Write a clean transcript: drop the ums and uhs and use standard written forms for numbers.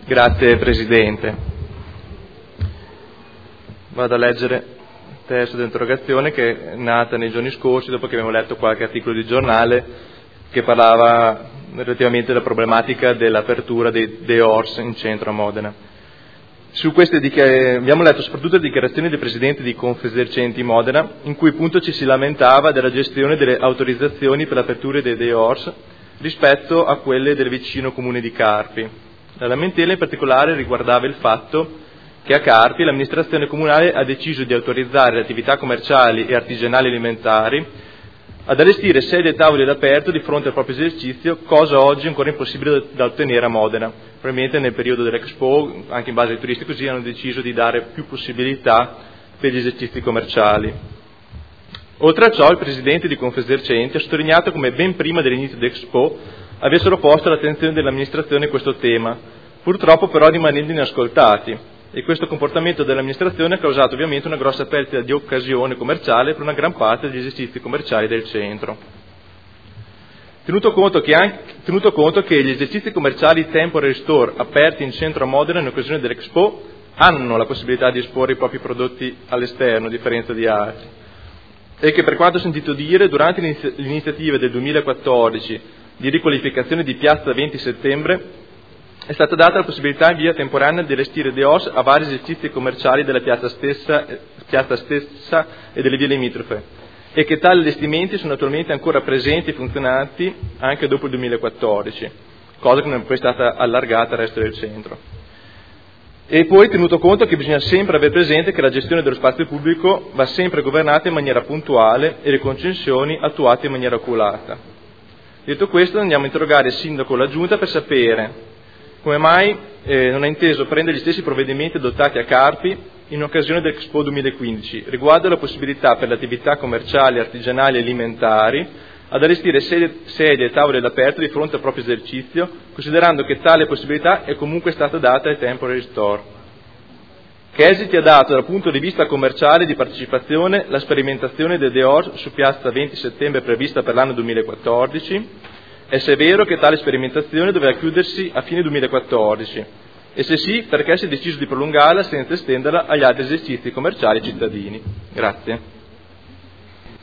Grazie Presidente. Vado a leggere il testo dell'interrogazione che è nata nei giorni scorsi dopo che abbiamo letto qualche articolo di giornale che parlava relativamente alla problematica dell'apertura dei ORS in centro a Modena. Su queste abbiamo letto soprattutto le dichiarazioni del Presidente di Confesercenti Modena, in cui appunto ci si lamentava della gestione delle autorizzazioni per l'apertura dei ORS rispetto a quelle del vicino comune di Carpi. La lamentela in particolare riguardava il fatto che a Carpi l'amministrazione comunale ha deciso di autorizzare le attività commerciali e artigianali alimentari ad allestire sedie e tavoli all'aperto di fronte al proprio esercizio, cosa oggi ancora impossibile da ottenere a Modena. Probabilmente nel periodo dell'Expo, anche in base ai turisti così, hanno deciso di dare più possibilità per gli esercizi commerciali. Oltre a ciò, il Presidente di Confesercenti ha sottolineato come ben prima dell'inizio dell'Expo avessero posto all'attenzione dell'amministrazione questo tema, purtroppo però rimanendo inascoltati, e questo comportamento dell'amministrazione ha causato ovviamente una grossa perdita di occasione commerciale per una gran parte degli esercizi commerciali del centro. Tenuto conto che gli esercizi commerciali temporary store aperti in centro a Modena in occasione dell'Expo hanno la possibilità di esporre i propri prodotti all'esterno, a differenza di altri, e che per quanto ho sentito dire, durante l'iniziativa del 2014 di riqualificazione di Piazza 20 Settembre è stata data la possibilità in via temporanea di allestire dei OS a vari esercizi commerciali della piazza stessa e delle vie limitrofe, e che tali allestimenti sono attualmente ancora presenti e funzionanti anche dopo il 2014, cosa che non è poi stata allargata al resto del centro. E poi tenuto conto che bisogna sempre avere presente che la gestione dello spazio pubblico va sempre governata in maniera puntuale e le concessioni attuate in maniera oculata. Detto questo, andiamo a interrogare il Sindaco o la Giunta per sapere come mai non ha inteso prendere gli stessi provvedimenti adottati a Carpi in occasione dell'Expo 2015 riguardo alla possibilità per le attività commerciali, artigianali e alimentari ad allestire sedie e tavoli all'aperto di fronte al proprio esercizio, considerando che tale possibilità è comunque stata data ai temporary store. Che esiti ha dato dal punto di vista commerciale di partecipazione la sperimentazione del DEOR su piazza 20 settembre prevista per l'anno 2014? E se è vero che tale sperimentazione doveva chiudersi a fine 2014? E se sì, perché si è deciso di prolungarla senza estenderla agli altri esercizi commerciali cittadini? Grazie.